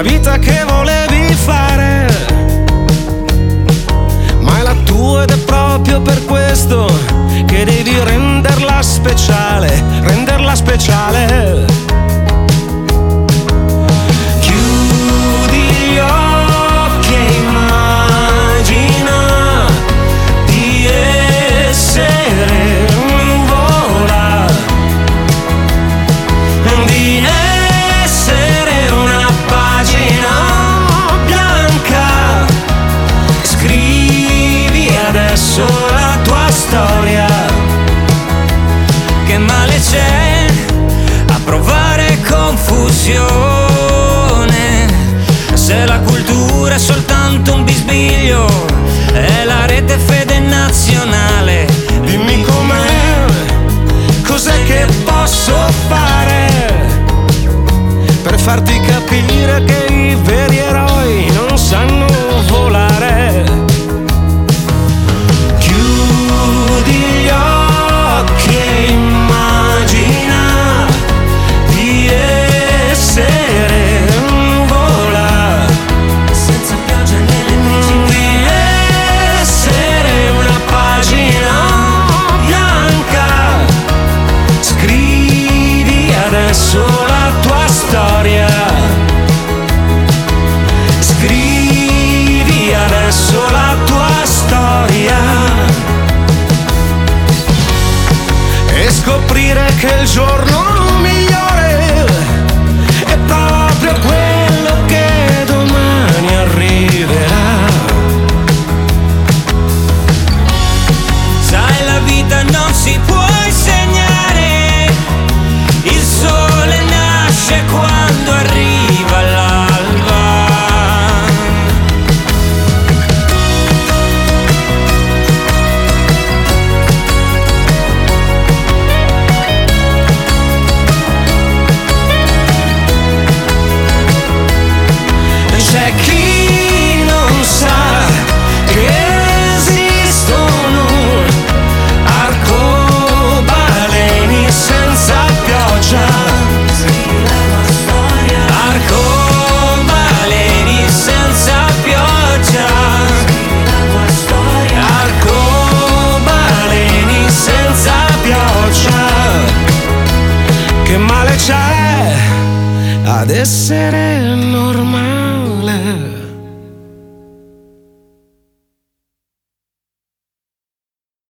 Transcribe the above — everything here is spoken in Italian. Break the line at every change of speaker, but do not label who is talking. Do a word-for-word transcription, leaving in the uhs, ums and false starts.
la vita che volevi fare, ma è la tua ed è proprio per questo che devi renderla speciale, renderla speciale. Chiudi gli occhi e immagina di essere un vola, di essere una pagina bianca. Scrivi adesso la tua storia. Che male c'è a provare confusione, se la cultura è soltanto un bisbiglio, è la rete fede nazionale. Dimmi com'è, cos'è che posso fare per farti capire che i veri eroi non sanno volare. Chiudi gli occhi e immagina di essere un vola, senza pioggia nelle vicine, di essere una pagina bianca. Scrivi adesso la tua storia. Scrivi adesso la tua storia. E scoprire che il giorno migliore è proprio quello che domani arriverà. Sai, la vita non si può insegnare, il sole nasce quando arriva l'alba. C'è chi non sa che esistono arcobaleni senza pioggia, arcobaleni senza pioggia, arcobaleni senza pioggia. Che male c'è ad essere normale?